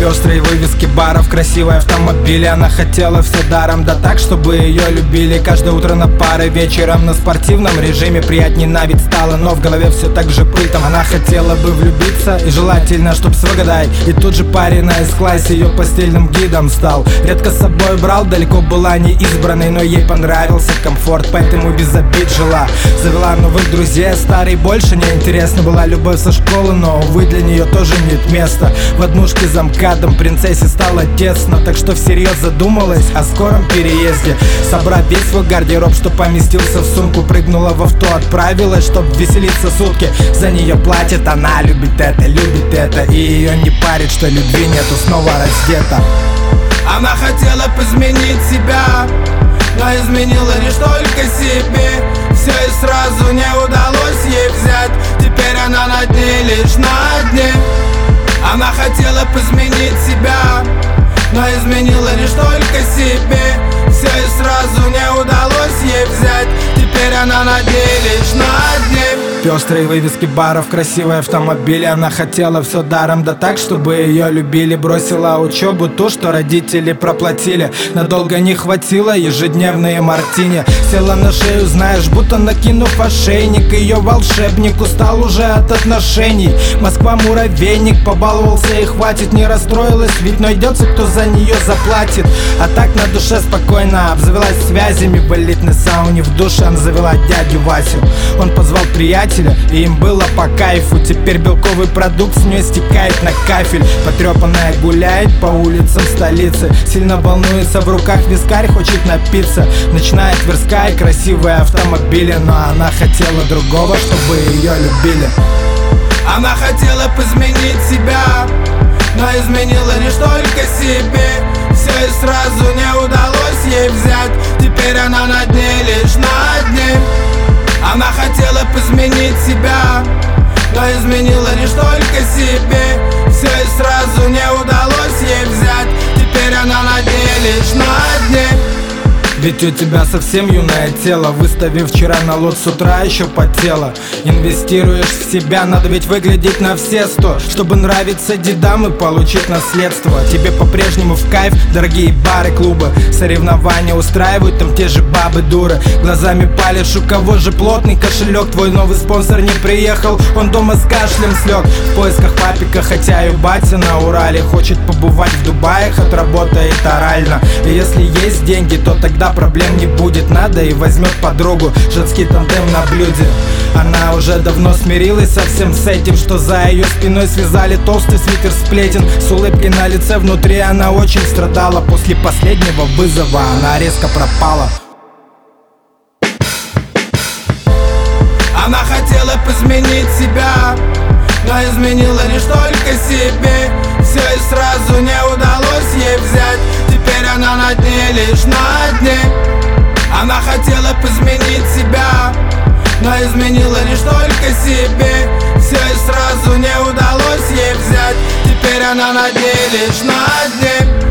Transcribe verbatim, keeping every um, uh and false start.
Пестрые вывески баров, красивые автомобили. Она хотела все даром, да так, чтобы ее любили. Каждое утро на пары, вечером на спортивном режиме. Приятней на вид стало, но в голове все так же пыль там. Она хотела бы влюбиться, и желательно, чтоб с выгодой. И тут же парень из класса ее постельным гидом стал. Редко с собой брал, далеко была не избранной, но ей понравился комфорт, поэтому без обид жила. Завела новых друзей, старый больше не интересно. Была любовь со школы, но, увы, для нее тоже нет места. В однушке за МКАДом принцессе стало тесно, так что всерьез задумалась о скором переезде. Собрав весь свой гардероб, что поместился в сумку, прыгнула в авто, отправилась, чтоб веселиться сутки. За нее платит, она любит это, любит это, и ее не парит, что любви нету, снова раздета. Она хотела бы изменить себя, но изменила лишь только себе. Все и сразу не удалось ей взять, теперь она на дне, лишь на дне. Она хотела бы изменить себя, но изменила лишь только себе. Все и сразу не удалось ей взять, теперь она на дне, лишь на дне. Пестрые вывески баров, красивые автомобили. Она хотела все даром, да так, чтобы ее любили. Бросила учебу, ту, что родители проплатили. Надолго не хватило ежедневные мартини. Села на шею, знаешь, будто накинув ошейник. Ее волшебник устал уже от отношений. Москва муравейник, побаловался и хватит. Не расстроилась, ведь найдется, кто за нее заплатит. А так на душе спокойно, обзавелась связями. В элитной сауне в душе она завела дядю Васю. Он позвал приятеля, и им было по кайфу. Теперь белковый продукт с нее стекает на кафель. Потрепанная гуляет по улицам столицы. Сильно волнуется, в руках вискарь, хочет напиться. Ночная Тверская, красивые автомобили. Но она хотела другого, чтобы ее любили. Она хотела бы изменить себя, но изменила лишь только себе. Все и сразу не удалось ей взять, теперь она на дне, лишь на дне. Она хотела бы изменить себя, но изменила лишь только себе. Все и сразу не удалось ей взять, теперь она на дне, лишь на дне. Ведь у тебя совсем юное тело. Выставив вчера на лот, с утра еще потела. Инвестируешь в себя, надо ведь выглядеть на все сто, чтобы нравиться дедам и получить наследство. Тебе по-прежнему в кайф дорогие бары, клубы. Соревнования устраивают там те же бабы дуры. Глазами палишь, у кого же плотный кошелек. Твой новый спонсор не приехал, он дома с кашлем слег. В поисках папика, хотя и батя на Урале. Хочет побывать в Дубаях, отработает орально. И если есть деньги, то тогда проблем не будет. Надо и возьмет подругу, женский тандем на блюде. Она уже давно смирилась со всем с этим, что за ее спиной связали толстый свитер сплетен. С улыбкой на лице, внутри она очень страдала. После последнего вызова она резко пропала. Она хотела бы изменить себя, но изменила лишь только себе. Все и сразу не удалось ей взять, теперь она на дне, лишь на дне. Она хотела бы изменить себя, но изменила лишь только себе. Все и сразу не удалось ей взять, теперь она на дне, лишь на дне.